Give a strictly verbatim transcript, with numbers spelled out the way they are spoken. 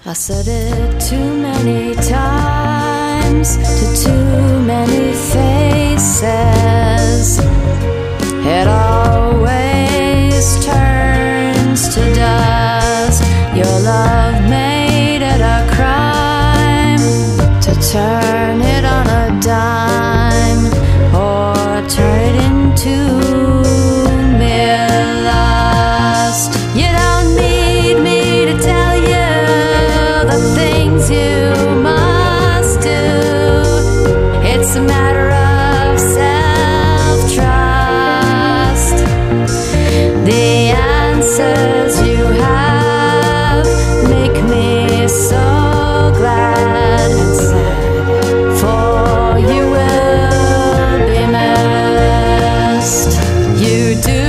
I said it too many times to too many faces. It always turns to dust. Your love made it a crime to turn it on a dime or turn it into mere lust. You don't need me to tell you the things you must do. It's a matter of self-trust. The answers you have make me so glad and sad, for you will be missed. You do